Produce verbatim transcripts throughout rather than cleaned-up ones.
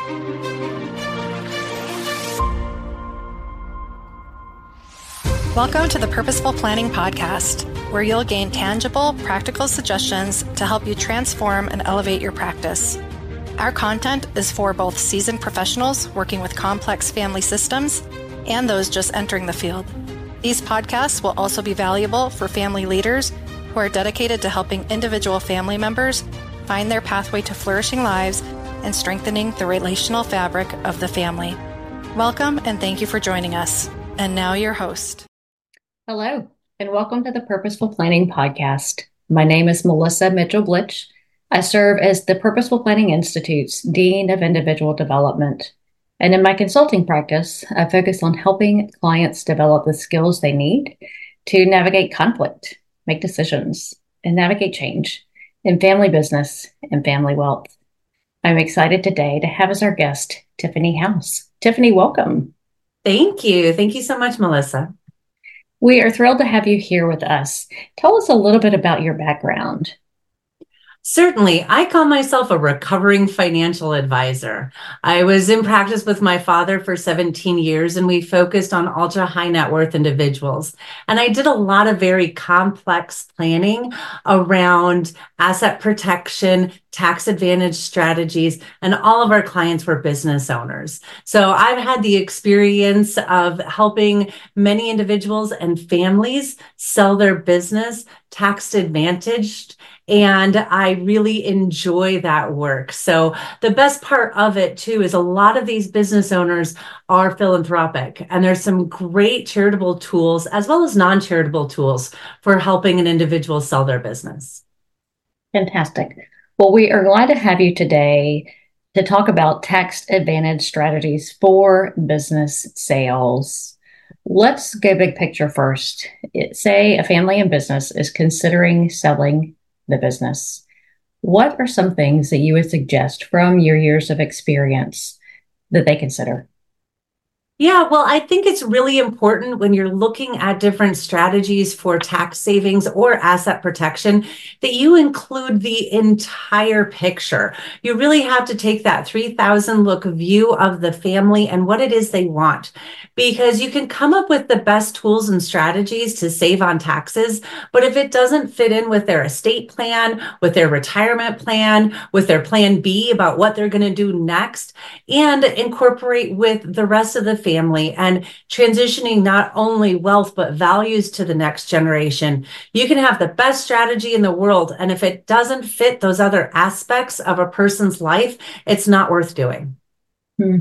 Welcome to the Purposeful Planning Podcast, where you'll gain tangible, practical suggestions to help you transform and elevate your practice. Our content is for both seasoned professionals working with complex family systems and those just entering the field. These podcasts will also be valuable for family leaders who are dedicated to helping individual family members find their pathway to flourishing lives and strengthening the relational fabric of the family. Welcome and thank you for joining us. And now your host. Hello, and welcome to the Purposeful Planning Podcast. My name is Melissa Mitchell-Blitch. I serve as the Purposeful Planning Institute's Dean of Individual Development. And in my consulting practice, I focus on helping clients develop the skills they need to navigate conflict, make decisions, and navigate change in family business and family wealth. I'm excited today to have as our guest, Tiffany House. Tiffany, welcome. Thank you. Thank you so much, Melissa. We are thrilled to have you here with us. Tell us a little bit about your background. Certainly. I call myself a recovering financial advisor. I was in practice with my father for seventeen years, and we focused on ultra high net worth individuals. And I did a lot of very complex planning around asset protection, tax advantage strategies, and all of our clients were business owners. So I've had the experience of helping many individuals and families sell their business tax advantaged. And I really enjoy that work. So the best part of it too is a lot of these business owners are philanthropic, and there's some great charitable tools as well as non-charitable tools for helping an individual sell their business. Fantastic. Well, we are glad to have you today to talk about tax advantage strategies for business sales. Let's go big picture first. It, say a family in business is considering selling the business. What are some things that you would suggest from your years of experience that they consider? Yeah, well, I think it's really important when you're looking at different strategies for tax savings or asset protection that you include the entire picture. You really have to take that three thousand look view of the family and what it is they want, because you can come up with the best tools and strategies to save on taxes, but if it doesn't fit in with their estate plan, with their retirement plan, with their plan B about what they're going to do next, and incorporate with the rest of the family and transitioning not only wealth, but values to the next generation. You can have the best strategy in the world, and if it doesn't fit those other aspects of a person's life, it's not worth doing. Hmm.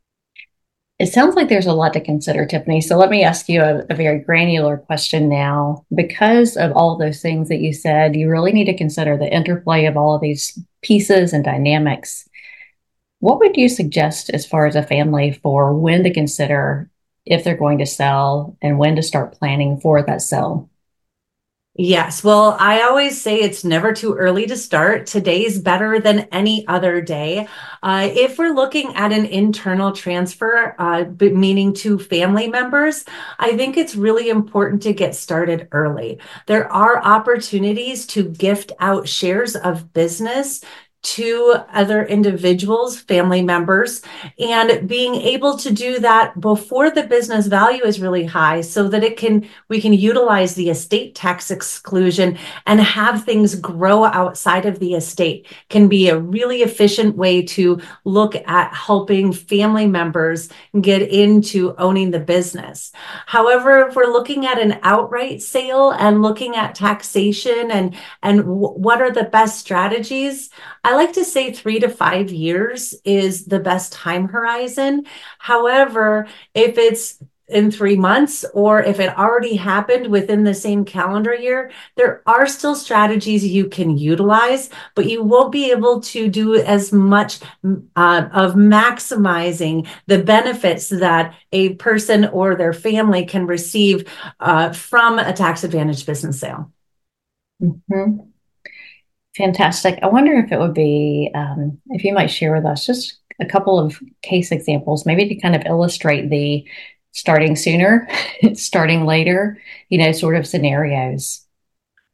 It sounds like there's a lot to consider, Tiffany. So let me ask you a, a very granular question now. Because of all of those things that you said, you really need to consider the interplay of all of these pieces and dynamics. What would you suggest as far as a family for when to consider if they're going to sell and when to start planning for that sell? Yes. Well, I always say it's never too early to start. Today's better than any other day. Uh, if we're looking at an internal transfer, uh, meaning to family members, I think it's really important to get started early. There are opportunities to gift out shares of business to other individuals, family members, and being able to do that before the business value is really high so that it can, we can utilize the estate tax exclusion and have things grow outside of the estate can be a really efficient way to look at helping family members get into owning the business. However, if we're looking at an outright sale and looking at taxation and, and w- what are the best strategies, I like to say three to five years is the best time horizon. However, if it's in three months or if it already happened within the same calendar year, there are still strategies you can utilize, but you won't be able to do as much uh, of maximizing the benefits that a person or their family can receive uh, from a tax advantage business sale. Mm-hmm. Fantastic. I wonder if it would be, um, if you might share with us just a couple of case examples, maybe to kind of illustrate the starting sooner, starting later, you know, sort of scenarios.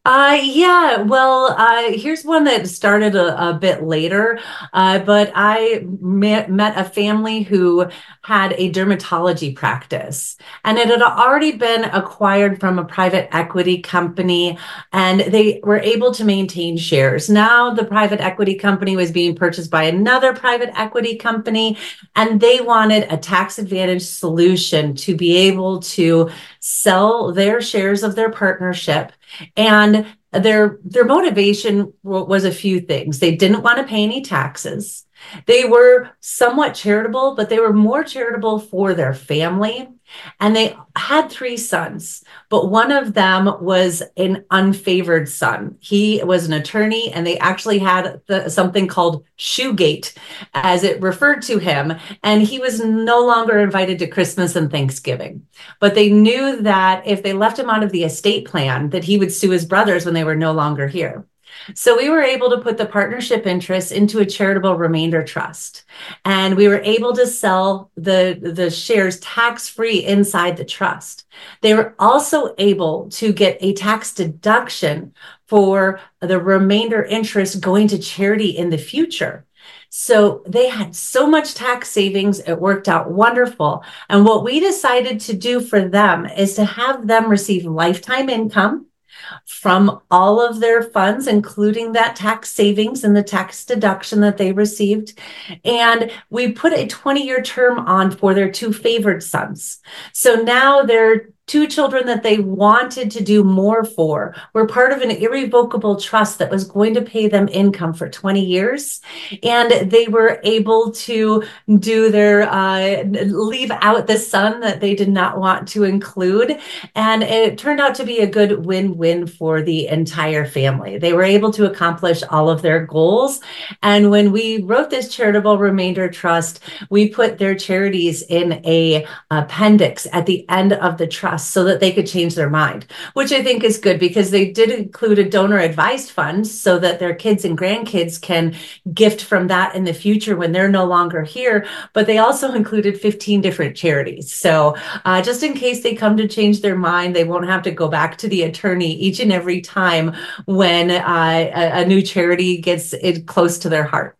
Uh, yeah, well, uh, here's one that started a, a bit later, uh, but I met, met a family who had a dermatology practice, and it had already been acquired from a private equity company, and they were able to maintain shares. Now, the private equity company was being purchased by another private equity company, and they wanted a tax advantage solution to be able to sell their shares of their partnership. And their their motivation was a few things. They didn't want to pay any taxes. They were somewhat charitable, but they were more charitable for their family. And they had three sons, but one of them was an unfavored son. He was an attorney, and they actually had the, something called Shoegate, as it referred to him. And he was no longer invited to Christmas and Thanksgiving. But they knew that if they left him out of the estate plan, that he would sue his brothers when they were no longer here. So we were able to put the partnership interests into a charitable remainder trust. And we were able to sell the, the shares tax-free inside the trust. They were also able to get a tax deduction for the remainder interest going to charity in the future. So they had so much tax savings. It worked out wonderful. And what we decided to do for them is to have them receive lifetime income from all of their funds, including that tax savings and the tax deduction that they received. And we put a twenty-year term on for their two favored sons. So now their two children that they wanted to do more for were part of an irrevocable trust that was going to pay them income for twenty years. And they were able to do their, uh, leave out the son that they did not want to include. And it turned out to be a good win-win for the entire family. They were able to accomplish all of their goals. And when we wrote this charitable remainder trust, we put their charities in a appendix at the end of the trust, so that they could change their mind, which I think is good, because they did include a donor advised fund so that their kids and grandkids can gift from that in the future when they're no longer here. But they also included fifteen different charities. So uh, just in case they come to change their mind, they won't have to go back to the attorney each and every time when uh, a, a new charity gets it close to their heart.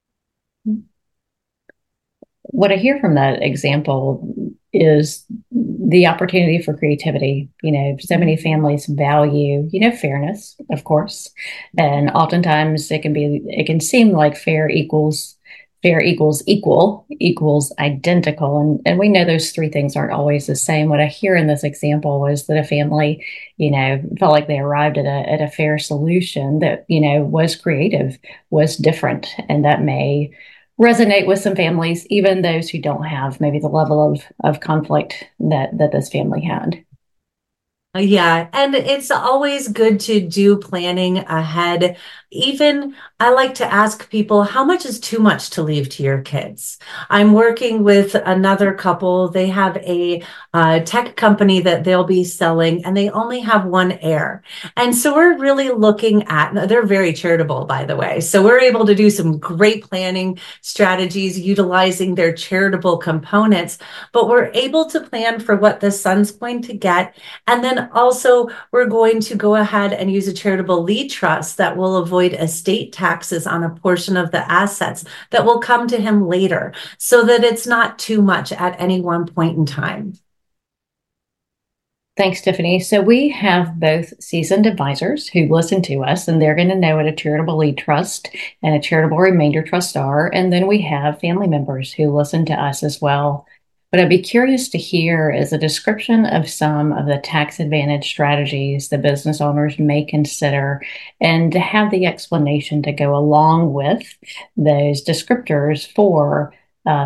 What I hear from that example is the opportunity for creativity. You know, so many families value, you know, fairness, of course. And oftentimes it can be, it can seem like fair equals, fair equals equal, equals identical. And, and we know those three things aren't always the same. What I hear in this example was that a family, you know, felt like they arrived at a, at a fair solution that, you know, was creative, was different. And that may resonate with some families, even those who don't have maybe the level of, of conflict that, that this family had. Yeah, and it's always good to do planning ahead. Even I like to ask people, how much is too much to leave to your kids? I'm working with another couple. They have a uh, tech company that they'll be selling, and they only have one heir. And so we're really looking at, they're very charitable, by the way. So we're able to do some great planning strategies utilizing their charitable components, but we're able to plan for what the son's going to get. And then also, we're going to go ahead and use a charitable lead trust that will avoid estate taxes on a portion of the assets that will come to him later, so that it's not too much at any one point in time. Thanks, Tiffany. So we have both seasoned advisors who listen to us, and they're going to know what a charitable lead trust and a charitable remainder trust are. And then we have family members who listen to us as well. But I'd be curious to hear is a description of some of the tax advantage strategies that business owners may consider, and to have the explanation to go along with those descriptors for uh,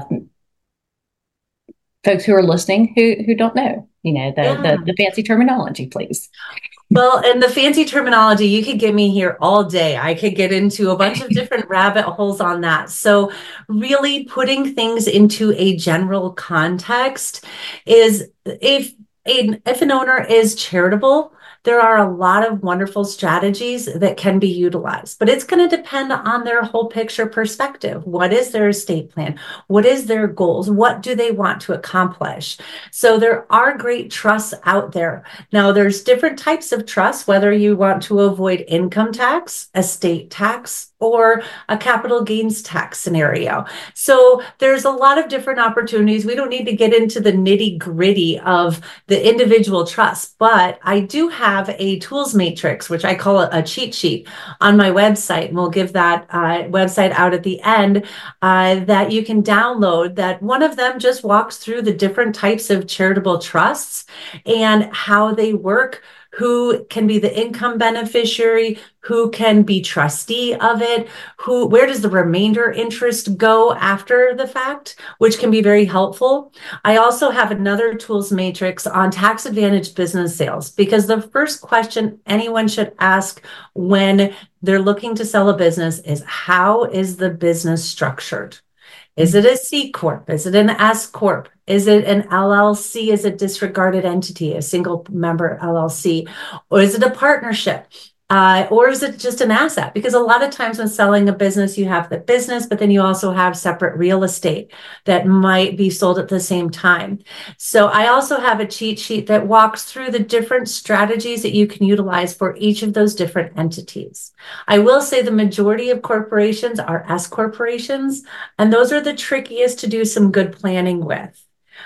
folks who are listening who who don't know, you know, the, yeah. the, the fancy terminology, please. Well, and the fancy terminology, you could get me here all day. I could get into a bunch of different rabbit holes on that. So really putting things into a general context is if, a, if an owner is charitable, there are a lot of wonderful strategies that can be utilized, but it's going to depend on their whole picture perspective. What is their estate plan? What is their goals? What do they want to accomplish? So there are great trusts out there. Now, there's different types of trusts, whether you want to avoid income tax, estate tax, or a capital gains tax scenario. So there's a lot of different opportunities. We don't need to get into the nitty gritty of the individual trusts, but I do have a tools matrix, which I call a cheat sheet, on my website. And we'll give that uh, website out at the end uh, that you can download, that one of them just walks through the different types of charitable trusts and how they work, who can be the income beneficiary, who can be trustee of it, who, where does the remainder interest go after the fact, which can be very helpful. I also have another tools matrix on tax advantage business sales, because the first question anyone should ask when they're looking to sell a business is, how is the business structured? Is it a C Corp? Is it an S Corp? Is it an L L C? Is it a disregarded entity, a single member L L C? Or is it a partnership? Uh, or is it just an asset? Because a lot of times when selling a business, you have the business, but then you also have separate real estate that might be sold at the same time. So I also have a cheat sheet that walks through the different strategies that you can utilize for each of those different entities. I will say the majority of corporations are S corporations, and those are the trickiest to do some good planning with.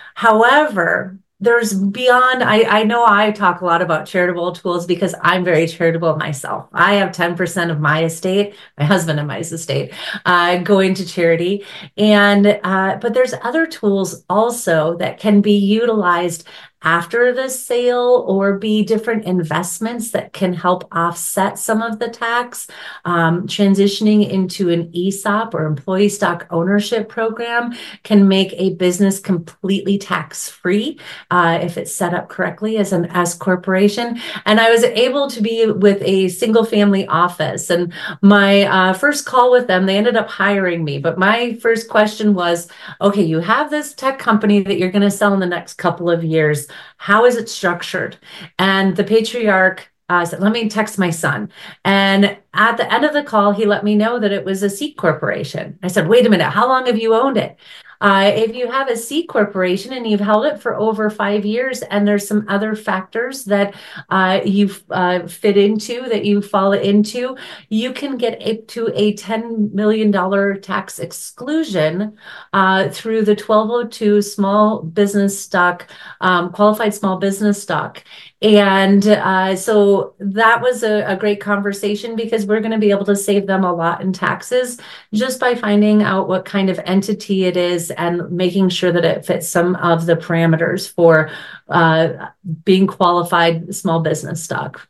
However, there's beyond, I, I know I talk a lot about charitable tools because I'm very charitable myself. I have ten percent of my estate, my husband and my estate, uh, going to charity. And, uh, but there's other tools also that can be utilized after the sale, or be different investments that can help offset some of the tax. Um, transitioning into an E S O P, or employee stock ownership program, can make a business completely tax-free uh, if it's set up correctly as an S corporation. And I was able to be with a single family office, and my uh, first call with them, they ended up hiring me. But my first question was, okay, you have this tech company that you're going to sell in the next couple of years. How is it structured? And the patriarch uh, said, let me text my son. And at the end of the call, he let me know that it was a C corporation. I said, wait a minute, how long have you owned it? Uh, if you have a C corporation and you've held it for over five years, and there's some other factors that uh, you uh, fit into, that you fall into, you can get up to a ten million dollars tax exclusion uh, through the twelve oh two small business stock, um, qualified small business stock. And uh, so that was a, a great conversation, because we're going to be able to save them a lot in taxes just by finding out what kind of entity it is and making sure that it fits some of the parameters for uh, being qualified small business stock.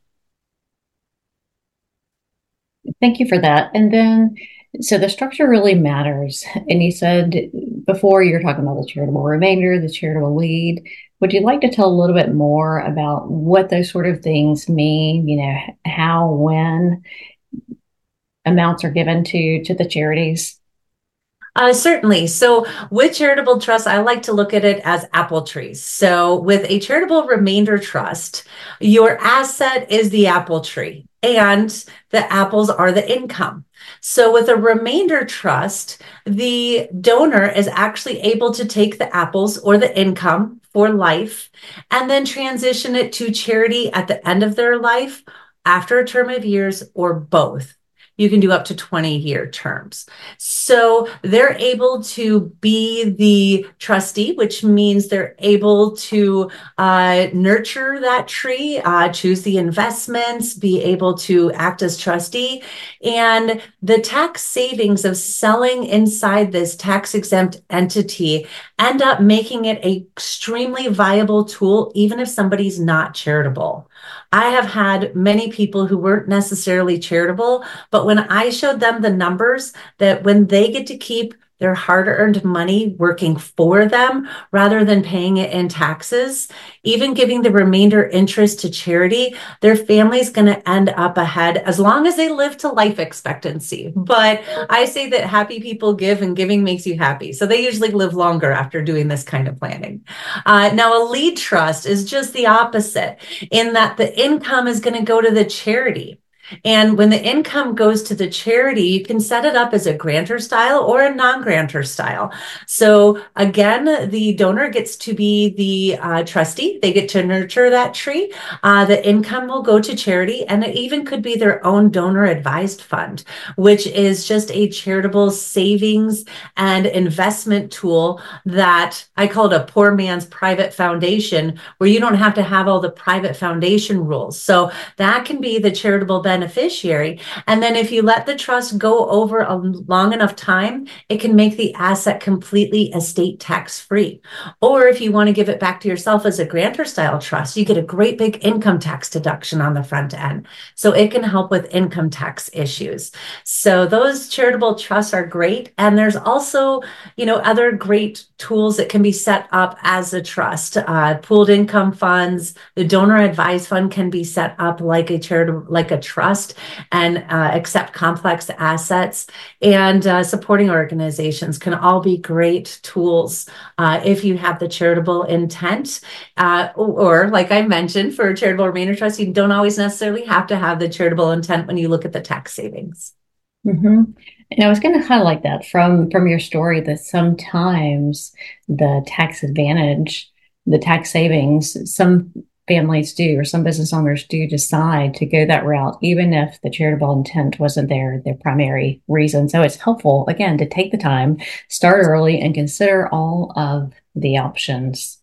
Thank you for that. And then, so the structure really matters. And you said before, you're talking about the charitable remainder, the charitable lead. Would you like to tell a little bit more about what those sort of things mean? You know, how, when amounts are given to, to the charities? Uh, certainly. So with charitable trusts, I like to look at it as apple trees. So with a charitable remainder trust, your asset is the apple tree, and the apples are the income. So with a remainder trust, the donor is actually able to take the apples or the income for life and then transition it to charity at the end of their life, after a term of years, or both. You can do up to twenty year terms. So they're able to be the trustee, which means they're able to uh, nurture that tree, uh, choose the investments, be able to act as trustee. And the tax savings of selling inside this tax exempt entity end up making it an extremely viable tool, even if somebody's not charitable. I have had many people who weren't necessarily charitable, but when I showed them the numbers that when they get to keep their hard-earned money working for them rather than paying it in taxes, even giving the remainder interest to charity, their family's going to end up ahead as long as they live to life expectancy. But I say that happy people give, and giving makes you happy. So they usually live longer after doing this kind of planning. Uh, now, a lead trust is just the opposite in that the income is going to go to the charity. And when the income goes to the charity, you can set it up as a grantor style or a non-grantor style. So again, the donor gets to be the uh, trustee. They get to nurture that tree. Uh, the income will go to charity, and it even could be their own donor advised fund, which is just a charitable savings and investment tool that I call it a poor man's private foundation, where you don't have to have all the private foundation rules. So that can be the charitable benefit beneficiary. And then if you let the trust go over a long enough time, it can make the asset completely estate tax free. Or if you want to give it back to yourself as a grantor style trust, you get a great big income tax deduction on the front end. So it can help with income tax issues. So those charitable trusts are great. And there's also, you know, other great tools that can be set up as a trust. Uh, pooled income funds, the donor advised fund can be set up like a charitable, like a trust. And uh, accept complex assets, and uh, supporting organizations can all be great tools uh, if you have the charitable intent. Uh, or, like I mentioned, for a charitable remainder trust, you don't always necessarily have to have the charitable intent when you look at the tax savings. Mm-hmm. And I was going to highlight that from, from your story, that sometimes the tax advantage, the tax savings, some families do, or some business owners do decide to go that route, even if the charitable intent wasn't their, their primary reason. So it's helpful, again, to take the time, start early, and consider all of the options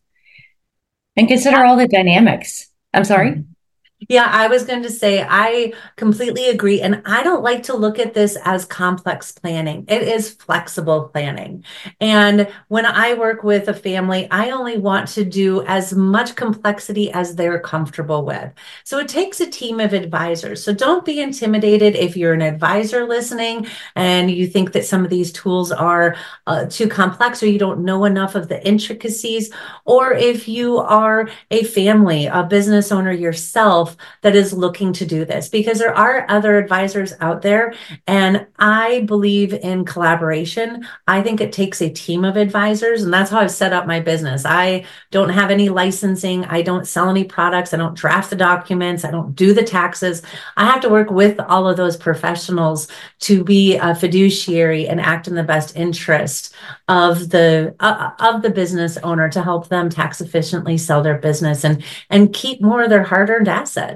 and consider all the dynamics. I'm sorry? Mm-hmm. Yeah, I was going to say, I completely agree. And I don't like to look at this as complex planning. It is flexible planning. And when I work with a family, I only want to do as much complexity as they're comfortable with. So it takes a team of advisors. So don't be intimidated if you're an advisor listening and you think that some of these tools are uh, too complex, or you don't know enough of the intricacies, or if you are a family, a business owner yourself, that is looking to do this, because there are other advisors out there. And I believe in collaboration. I think it takes a team of advisors. And that's how I've set up my business. I don't have any licensing. I don't sell any products. I don't draft the documents. I don't do the taxes. I have to work with all of those professionals to be a fiduciary and act in the best interest of the uh, of the business owner, to help them tax efficiently sell their business and and keep more of their hard-earned assets.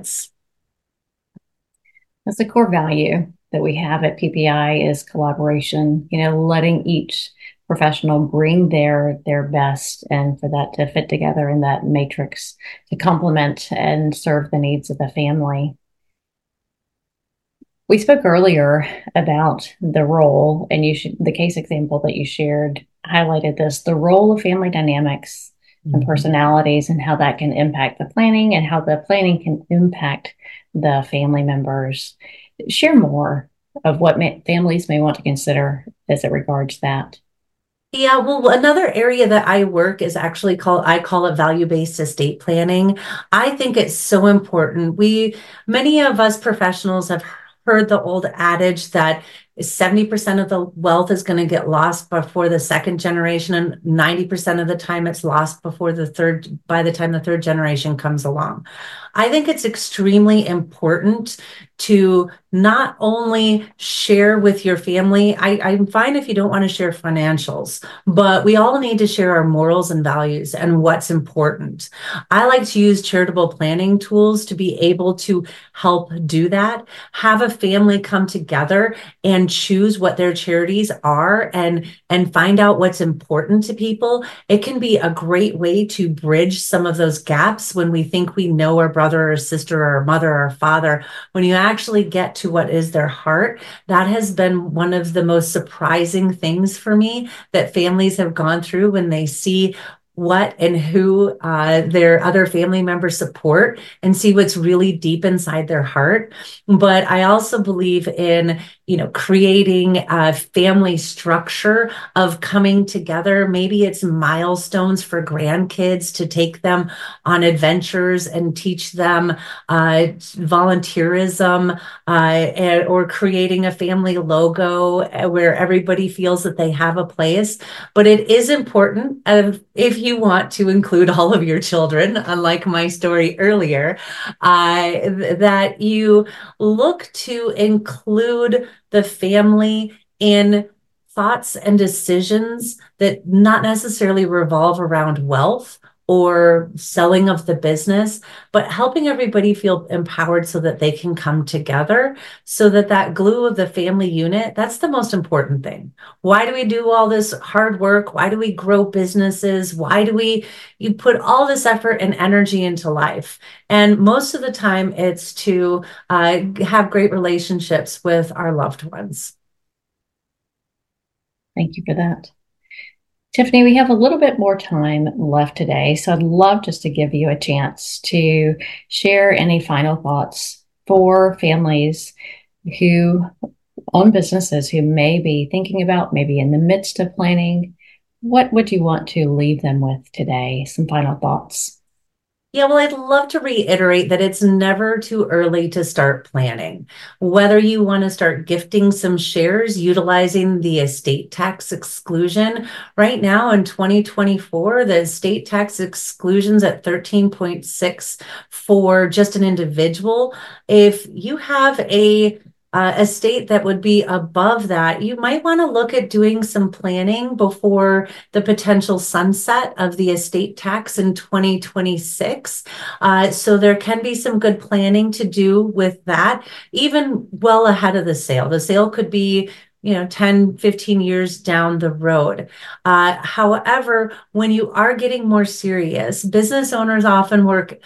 That's a core value that we have at P P I, is collaboration, you know, letting each professional bring their their best, and for that to fit together in that matrix to complement and serve the needs of the family. We spoke earlier about the role, and you should, the case example that you shared highlighted this, the role of family dynamics and personalities, and how that can impact the planning, and how the planning can impact the family members. Share more of what may, families may want to consider as it regards that. Yeah, well, another area that I work is actually called, I call it value-based estate planning. I think it's so important. We, many of us professionals have heard the old adage that seventy percent of the wealth is going to get lost before the second generation, and ninety percent of the time it's lost before the third, by the time the third generation comes along. I think it's extremely important to not only share with your family. I, I'm fine if you don't want to share financials, but we all need to share our morals and values and what's important. I like to use charitable planning tools to be able to help do that. Have a family come together and choose what their charities are, and, and find out what's important to people. It can be a great way to bridge some of those gaps when we think we know our brother or sister or mother or father. When you actually get to what is their heart, that has been one of the most surprising things for me that families have gone through, when they see what and who uh, their other family members support, and see what's really deep inside their heart. But I also believe in you know, creating a family structure of coming together. Maybe it's milestones for grandkids to take them on adventures and teach them uh, volunteerism, uh, and, or creating a family logo where everybody feels that they have a place. But it is important, uh, if you want to include all of your children, unlike my story earlier, uh, that you look to include the family in thoughts and decisions that not necessarily revolve around wealth or selling of the business, but helping everybody feel empowered so that they can come together, so that that glue of the family unit, that's the most important thing. Why do we do all this hard work? Why do we grow businesses? Why do we you put all this effort and energy into life? And most of the time it's to uh, have great relationships with our loved ones. Thank you for that. Tiffany, we have a little bit more time left today, so I'd love just to give you a chance to share any final thoughts for families who own businesses who may be thinking about, maybe in the midst of planning. What would you want to leave them with today? Some final thoughts. Yeah, well, I'd love to reiterate that it's never too early to start planning. Whether you want to start gifting some shares utilizing the estate tax exclusion. Right now in twenty twenty-four, the estate tax exclusion's at thirteen point six for just an individual. If you have a Uh, estate that would be above that, you might want to look at doing some planning before the potential sunset of the estate tax in twenty twenty-six. Uh, so there can be some good planning to do with that, even well ahead of the sale. The sale could be, you know, ten, fifteen years down the road. Uh, however, when you are getting more serious, business owners often work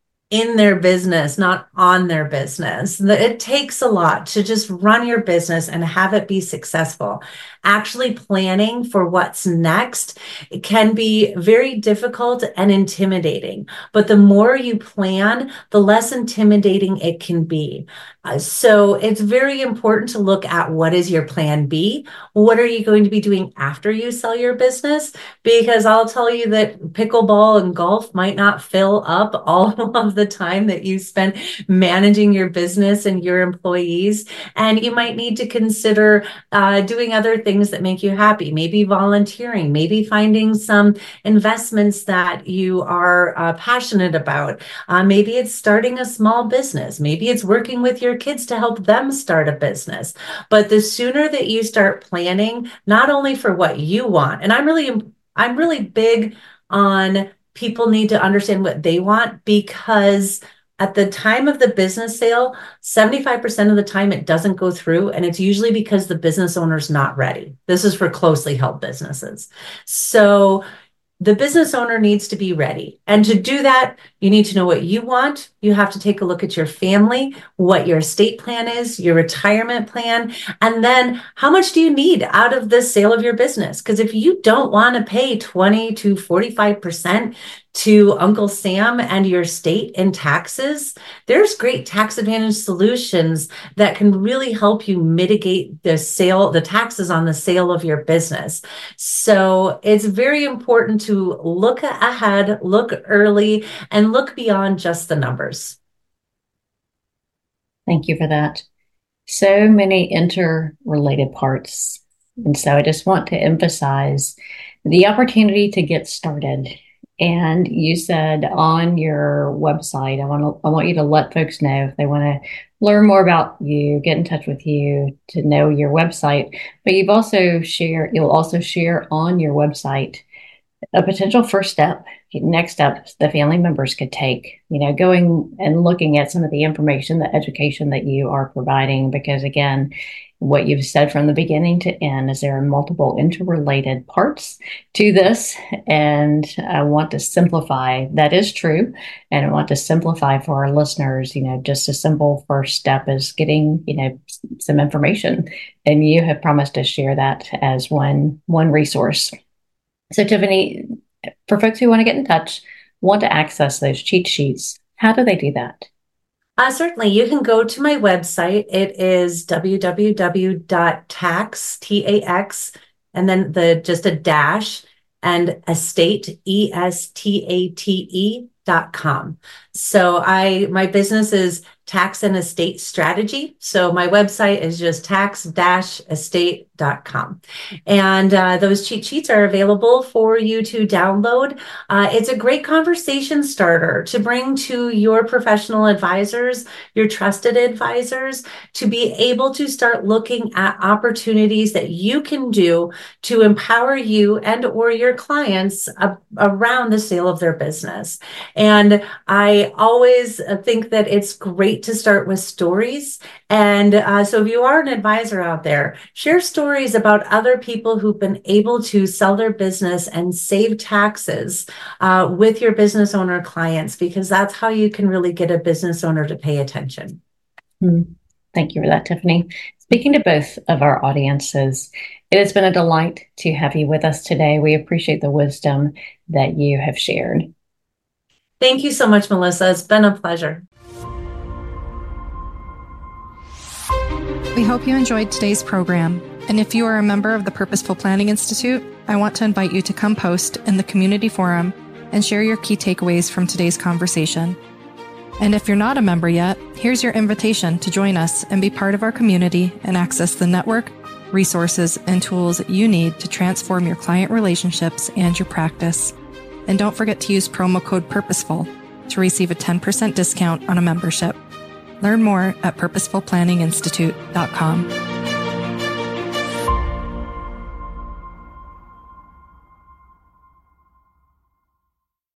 in their business, not on their business. It takes a lot to just run your business and have it be successful. Actually planning for what's next, it can be very difficult and intimidating, but the more you plan, the less intimidating it can be. Uh, so it's very important to look at what is your plan B? What are you going to be doing after you sell your business? Because I'll tell you that pickleball and golf might not fill up all of the time that you spend managing your business and your employees. And you might need to consider uh, doing other things that make you happy, maybe volunteering, maybe finding some investments that you are uh, passionate about. Uh, maybe it's starting a small business. Maybe it's working with your kids to help them start a business. But the sooner that you start planning, not only for what you want, and I'm really, I'm really big on people need to understand what they want, because at the time of the business sale, seventy-five percent of the time it doesn't go through, and it's usually because the business owner's not ready. This is for closely held businesses. So the business owner needs to be ready. And to do that, you need to know what you want. You have to take a look at your family, what your estate plan is, your retirement plan, and then how much do you need out of the sale of your business? Because if you don't want to pay twenty to forty-five percent to Uncle Sam and your state in taxes, there's great tax advantage solutions that can really help you mitigate the sale, the taxes on the sale of your business. So it's very important to look ahead, look early, and look beyond just the numbers. Thank you for that. So many interrelated parts. And so I just want to emphasize the opportunity to get started. And you said on your website, I want to, I want you to let folks know if they want to learn more about you, get in touch with you, to know your website. But you've also shared, you'll also share on your website a potential first step, next step the family members could take, you know, going and looking at some of the information, the education that you are providing, because again, what you've said from the beginning to end is there are multiple interrelated parts to this. And I want to simplify, that is true. And I want to simplify for our listeners, you know, just a simple first step is getting, you know, some information. And you have promised to share that as one, one resource. So Tiffany, for folks who want to get in touch, want to access those cheat sheets, how do they do that? Uh, certainly, you can go to my website. It is w w w dot tax, T A X, and then the just a dash, and estate, E S T A T E dot com. So I my business is Tax and Estate Strategy. So my website is just tax dash estate dot com. And uh, those cheat sheets are available for you to download. Uh, it's a great conversation starter to bring to your professional advisors, your trusted advisors, to be able to start looking at opportunities that you can do to empower you and or your clients uh, around the sale of their business. And I always think that it's great to start with stories. And uh, so if you are an advisor out there, share stories about other people who've been able to sell their business and save taxes uh, with your business owner clients, because that's how you can really get a business owner to pay attention. Mm, thank you for that, Tiffany. Speaking to both of our audiences, it has been a delight to have you with us today. We appreciate the wisdom that you have shared. Thank you so much, Melissa. It's been a pleasure. We hope you enjoyed today's program. And if you are a member of the Purposeful Planning Institute, I want to invite you to come post in the community forum and share your key takeaways from today's conversation. And if you're not a member yet, here's your invitation to join us and be part of our community and access the network, resources, and tools you need to transform your client relationships and your practice. And don't forget to use promo code PURPOSEFUL to receive a ten percent discount on a membership. Learn more at purposeful planning institute dot com.